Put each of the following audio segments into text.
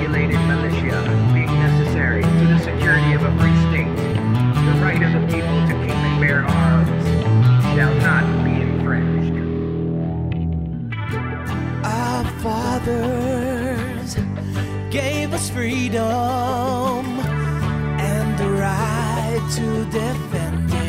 unregulated militia being necessary to the security of a free state, the right of the people to keep and bear arms shall not be infringed. Our fathers gave us freedom and the right to defend it.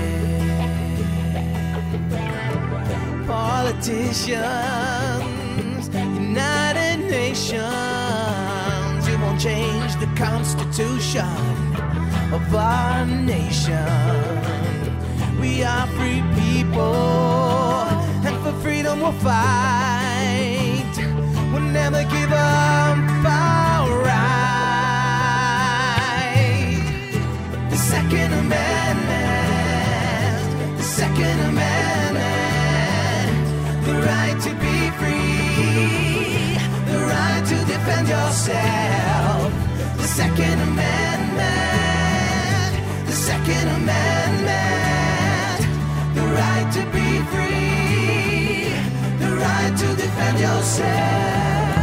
Politicians, United Nations, you won't change the Constitution of our nation. We are free people, and for freedom we'll fight. We'll never give up our right. The Second Amendment, the Second Amendment, the right to be free, the right to defend yourself. The Second Amendment, the Second Amendment, the right to be free, the right to defend yourself.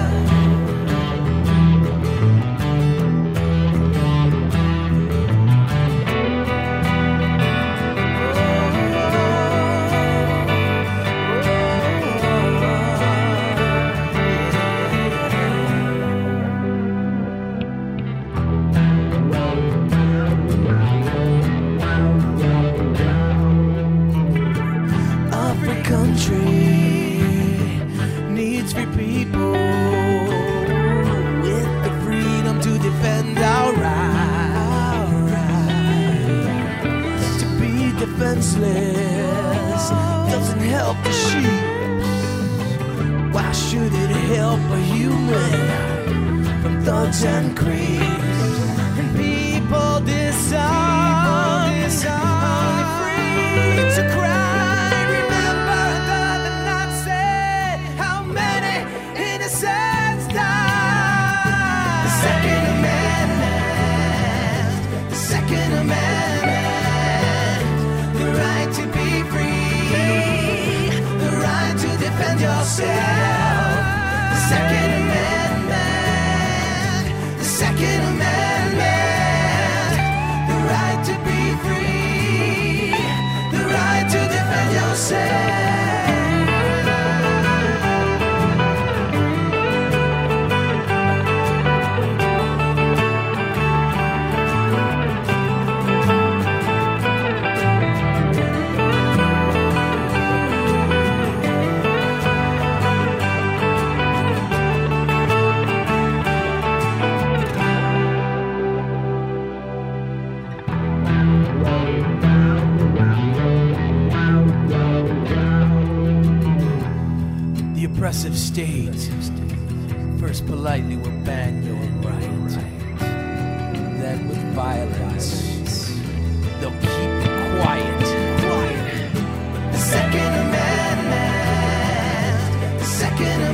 Needs free people with the freedom to defend our rights. To be defenseless doesn't help the sheep. Why should it help a human from thugs and creeps? And people disarmed, only free to cry. Second Amendment, the right to be free, the right to defend yourself. The Second Amendment, the Second Amendment, the right to be free, the right to defend yourself. Oppressive state first politely will ban your right, then with violence they'll keep you quiet. The Second Amendment, the Second